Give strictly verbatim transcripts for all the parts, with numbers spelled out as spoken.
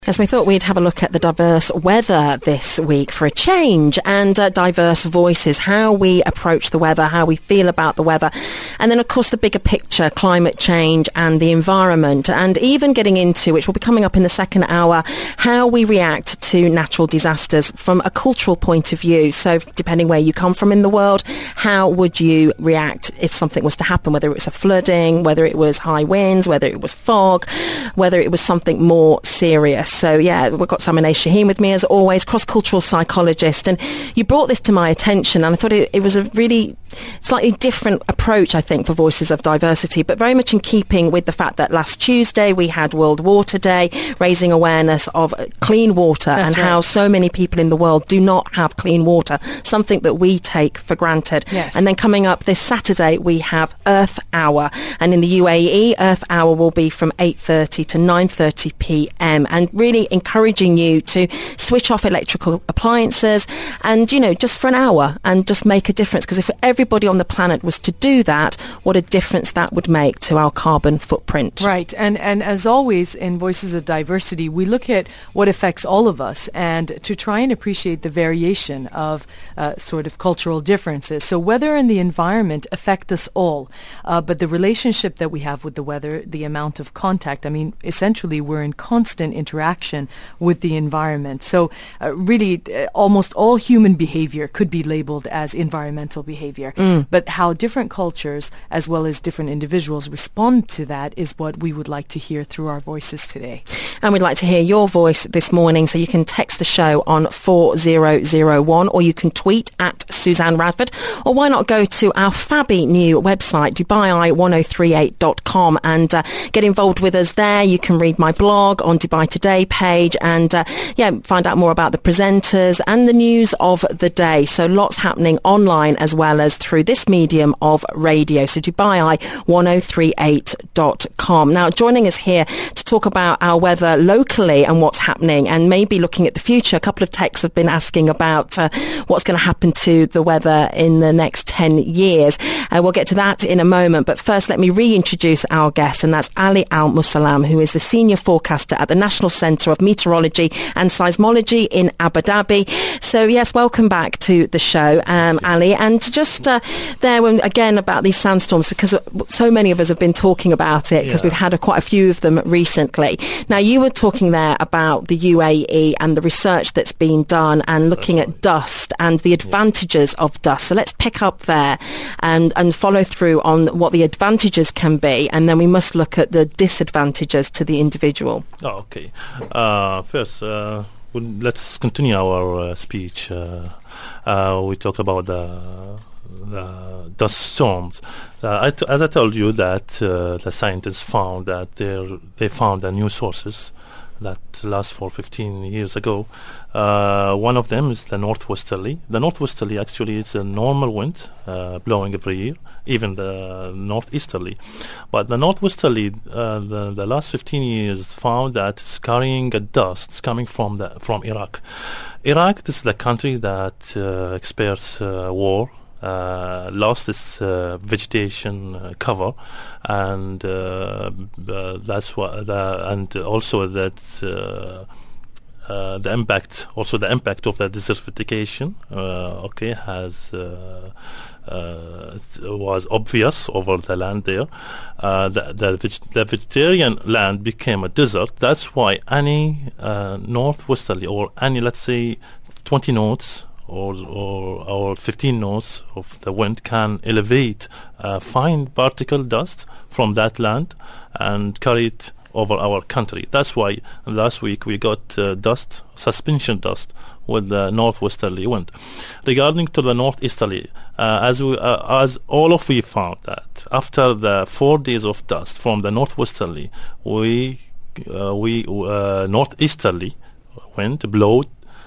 As we thought we'd have a look at the diverse weather this week for a change, and uh, diverse voices, how we approach the weather, how we feel about the weather, and then of course the bigger picture, climate change and the environment, and even getting into, which will be coming up in the second hour, how we react to natural disasters from a cultural point of view. So depending where you come from in the world, how would you react if something was to happen, whether it was a flooding, whether it was high winds, whether it was fog, whether it was something more serious. So yeah, we've got Saminay Shaheen with me as always, cross-cultural psychologist, and you brought this to my attention, and I thought it, it was a really slightly different approach, I think, for Voices of Diversity, but very much in keeping with the fact that last Tuesday we had World Water Day, raising awareness of clean water. That's and right. How so many people in the world do not have clean water, something that we take for granted. Yes. And then coming up this Saturday we have Earth Hour, and in the U A E Earth Hour will be from eight thirty to nine thirty p m, and really encouraging you to switch off electrical appliances and, you know, just for an hour and just make a difference, because if everybody on the planet was to do that, what a difference that would make to our carbon footprint. Right. And and as always in Voices of Diversity, we look at what affects all of us and to try and appreciate the variation of uh, sort of cultural differences. So weather and the environment affect us all, uh, but the relationship that we have with the weather, the amount of contact, I mean, essentially we're in constant interaction with the environment. So uh, really uh, almost all human behavior could be labeled as environmental behavior. Mm. But how different cultures as well as different individuals respond to that is what we would like to hear through our voices today. And we'd like to hear your voice this morning, so you can text the show on four zero zero one, or you can tweet at Suzanne Radford, or why not go to our fabby new website, Dubai I ten thirty-eight dot com, and uh, get involved with us there. You can read my blog on Dubai Today page and uh, yeah, find out more about the presenters and the news of the day. So lots happening online as well as through this medium of radio. So Dubai I ten thirty-eight dot com. Now, joining us here to talk about our weather locally and what's happening and maybe looking at the future, a couple of texts have been asking about uh, what's going to happen to the weather in the next ten years. Uh, we'll get to that in a moment, but first let me reintroduce our guest, and that's Ali Al-Musallam, who is the senior forecaster at the National Centre of Meteorology and Seismology in Abu Dhabi. So yes, welcome back to the show, um, Ali. And just uh, there, when, again, about these sandstorms, because so many of us have been talking about it, because yeah. we've had a, quite a few of them recently. Now, you were talking there about the U A E and the research that's been done and looking right. at dust and the advantages yeah. of dust. So let's pick up there and, and follow through on what the advantages can be, and then we must look at the disadvantages to the individual. Oh, okay. Uh, first, uh, well, let's continue our uh, speech. Uh, uh, we talked about the, the dust storms. Uh, I t- as I told you that uh, the scientists found that they found a new sources that last for fifteen years ago. Uh, one of them is the northwesterly. The northwesterly actually is a normal wind uh, blowing every year, even the northeasterly. But the northwesterly, uh, the, the last fifteen years found that it's carrying a dust. It's coming from the from Iraq. Iraq, this is the country that uh, experienced uh, war. Uh, lost its uh, vegetation uh, cover, and uh, uh, that's what. The, and also that uh, uh, the impact, also the impact of the desertification, uh, okay, has uh, uh, was obvious over the land there. Uh, the the, veg- the vegetarian land became a desert. That's why any uh, northwesterly or any, let's say, twenty knots. Or, or or fifteen knots of the wind can elevate uh, fine particle dust from that land and carry it over our country. That's why last week we got uh, dust, suspension dust, with the northwesterly wind. Regarding to the northeasterly, uh, as we, uh, as all of we found that after the four days of dust from the northwesterly, we uh, we uh, northeasterly wind blowed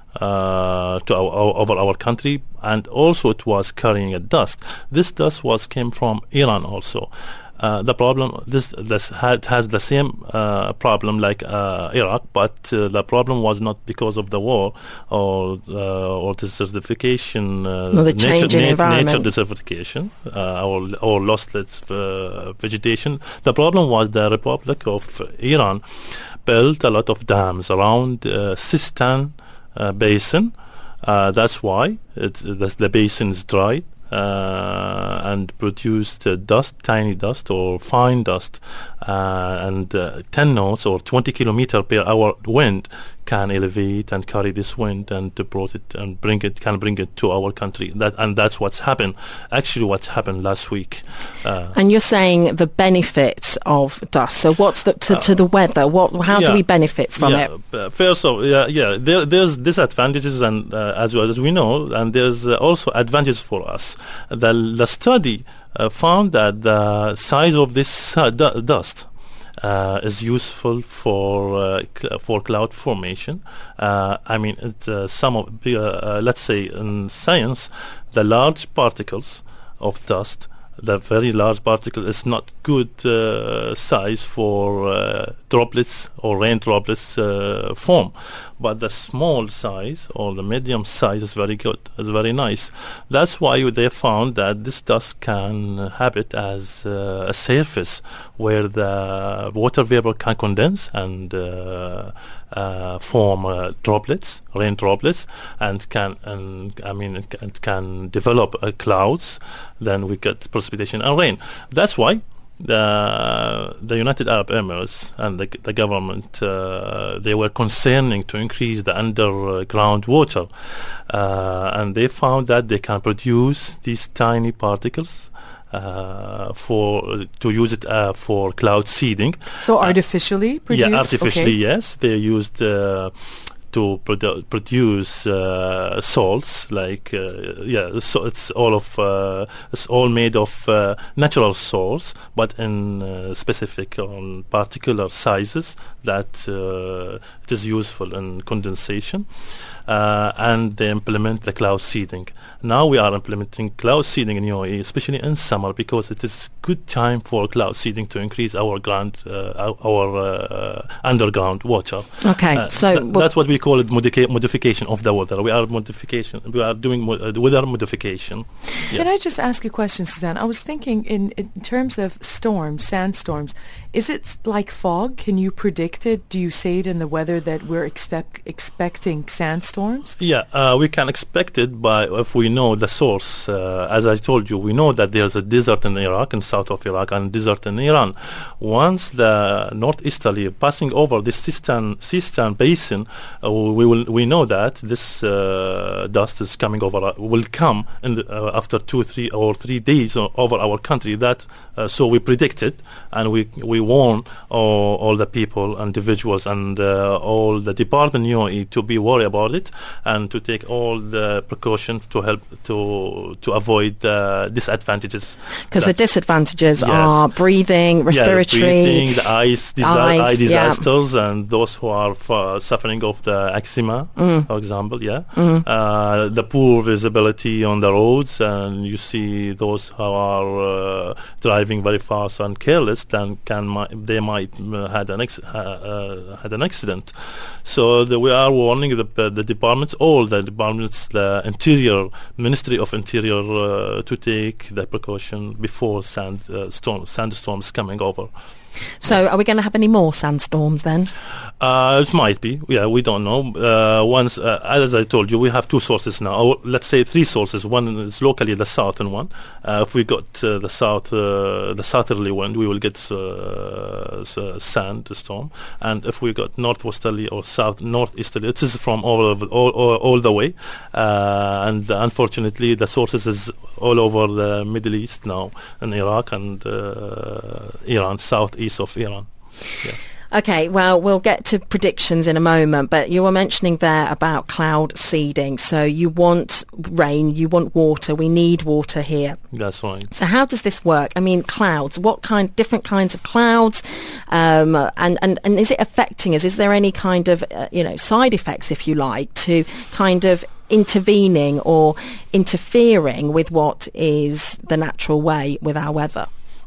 Uh, to our, our, over our country, and also it was carrying a dust. This dust was came from Iran also. Uh, the problem, this this had, has the same uh, problem like uh, Iraq, but uh, the problem was not because of the war or uh, or desertification, uh, no, the change nature, in na- environment. nature desertification, uh, or or lost its uh, vegetation. The problem was the Republic of Iran, built a lot of dams around uh, Sistan uh, basin. Uh, that's why it, the, the basin is dry uh, and produced uh, dust, tiny dust or fine dust, uh, and uh, ten knots or twenty kilometer per hour wind can elevate and carry this wind and to brought it and bring it can bring it to our country. That and that's what's happened. Actually, what's happened last week. Uh, and you're saying the benefits of dust. So what's the to, to the weather? What how yeah, do we benefit from yeah, it? Uh, first of yeah, yeah, there, there's disadvantages and uh, as well as we know, and there's uh, also advantages for us. The the study uh, found that the size of this uh, du- dust. Uh, is useful for uh, cl- for cloud formation. Uh, I mean, it, uh, some of uh, uh, let's say in science, the large particles of dust, the very large particle is not good uh, size for uh, droplets or rain droplets uh, form, but the small size or the medium size is very good, is very nice. That's why they found that this dust can habit as uh, a surface where the water vapor can condense and uh, uh, form uh, droplets, rain droplets, and can and I mean it can, it can develop uh, clouds. Then we get precipitation and rain. That's why the the United Arab Emirates and the, the government uh, they were concerning to increase the underground water, uh, and they found that they can produce these tiny particles uh, for to use it uh, for cloud seeding. So artificially uh, produced? Yeah, artificially, okay. yes. They used uh, to produ- produce uh, salts, like uh, yeah, so it's all of uh, it's all made of uh, natural salts, but in uh, specific on particular sizes that uh, it is useful in condensation. Uh, and they implement the cloud seeding. Now we are implementing cloud seeding in U A E, especially in summer, because it is good time for cloud seeding to increase our ground, uh, our, our uh, underground water. Okay, uh, so th- that's what we call it modica- modification of the weather. We are modification. We are doing mo- uh, weather modification. Yeah. Can I just ask a question, Suzanne? I was thinking in, in terms of storms, sandstorms. Is it like fog? Can you predict it? Do you say it in the weather that we're expect, expecting sandstorms? Yeah, uh, we can expect it by if we know the source. Uh, as I told you, we know that there's a desert in Iraq, in south of Iraq, and desert in Iran. Once the northeasterly passing over the Sistan Sistan basin, uh, we will we know that this uh, dust is coming over. Uh, will come in the, uh, after two, three, or three days uh, over our country. That uh, so we predict it, and we we warn all, all the people, individuals, and uh, all the department in U A E to be worried about it and to take all the precautions to help to to avoid the disadvantages. Because the disadvantages yes. are breathing, respiratory, yeah, breathing, the eyes, disa- eyes eye disasters, yeah. and those who are f- suffering of the eczema, mm. for example. Yeah, mm. uh, the poor visibility on the roads, and you see those who are uh, driving very fast and careless, then can mi- they might uh, had an ex- uh, uh, had an accident. So the, we are warning the uh, the departments, all the departments, the Interior Ministry of Interior, uh, to take the precaution before sand uh, storm sandstorms coming over. So are we going to have any more sandstorms then? Uh, it might be. Yeah, we don't know. Uh, once, uh, as I told you, we have two sources now. Or let's say three sources. One is locally the southern one. Uh, if we got uh, the south, uh, the southerly wind, we will get uh, sand storm. And if we got northwesterly or south northeasterly, it is from all over, all, all, all the way. Uh, and unfortunately, the sources is all over the Middle East now, in Iraq and uh, Iran, southeast of Iran. Yeah. Okay, well, we'll get to predictions in a moment, but you were mentioning there about cloud seeding. So you want rain, you want water, we need water here. That's right. So how does this work? I mean, clouds, what kind, different kinds of clouds, um, and, and, and is it affecting us? Is there any kind of, uh, you know, side effects, if you like, to kind of intervening or interfering with what is the natural way with our weather?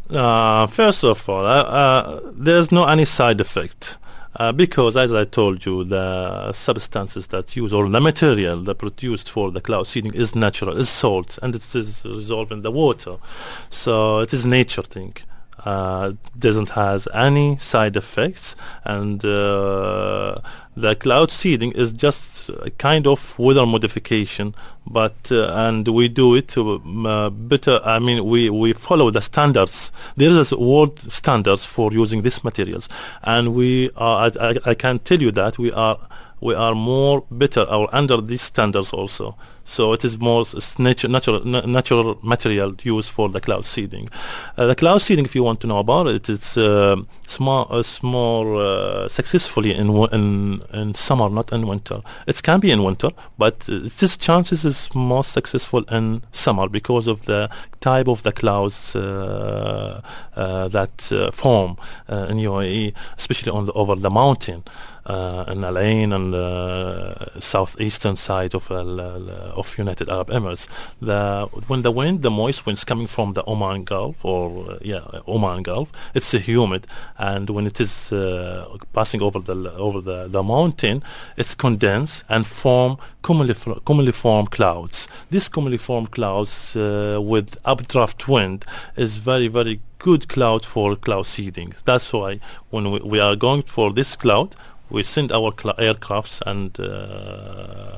Uh, first of all, uh, uh, there's no any side effect uh, because, as I told you, the substances that use or the material that produced for the cloud seeding is natural, is salt, and it is dissolved in the water. So it is nature thing. uh, doesn't has any side effects, and uh, the cloud seeding is just a kind of weather modification, but uh, and we do it uh, better. I mean, we, we follow the standards. There is world standards for using these materials, and we are. I, I, I can tell you that we are. We are more better or under these standards also. So it is more s- nature, natural na- natural material used for the cloud seeding. Uh, the cloud seeding, if you want to know about it, it's uh, small, uh, more uh, successfully in, w- in in summer, not in winter. It can be in winter, but uh, this chances is most successful in summer because of the type of the clouds uh, uh, that uh, form uh, in U A E, especially on the, over the mountain. Uh, in Al Ain and uh, southeastern side of uh, of United Arab Emirates, the when the wind, the moist winds coming from the Oman Gulf or uh, yeah Oman Gulf, it's uh, humid, and when it is uh, passing over the over the, the mountain, it's condensed and form cumuliform, cumuliform clouds. These cumuliform clouds uh, with updraft wind is very very good cloud for cloud seeding. That's why when we, we are going for this cloud, we send our cl- aircrafts and uh,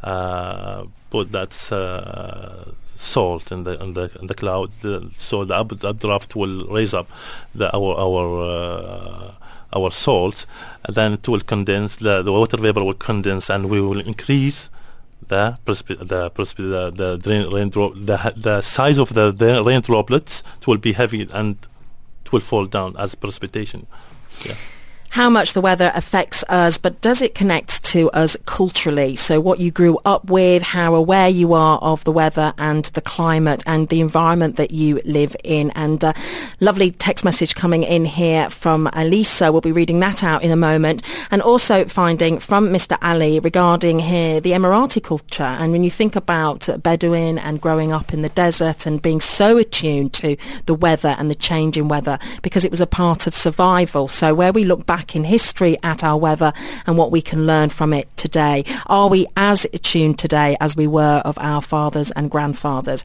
uh, put that uh, salt in the in the in the cloud, uh, so the up- updraft will raise up the our our uh, our salts, and then it will condense. The, the water vapor will condense, and we will increase the precip- the precip- the, the drain, rain drop the the size of the, the rain droplets. It will be heavy and it will fall down as precipitation. Yeah. How much the weather affects us, but does it connect to us culturally? So what you grew up with, how aware you are of the weather and the climate and the environment that you live in. And uh, lovely text message coming in here from Alisa. We'll be reading that out in a moment. And also finding from Mister Ali regarding here the Emirati culture. And when you think about Bedouin and growing up in the desert and being so attuned to the weather and the change in weather, because it was a part of survival. So where we look back in history at our weather and what we can learn from it today. Are we as attuned today as we were of our fathers and grandfathers?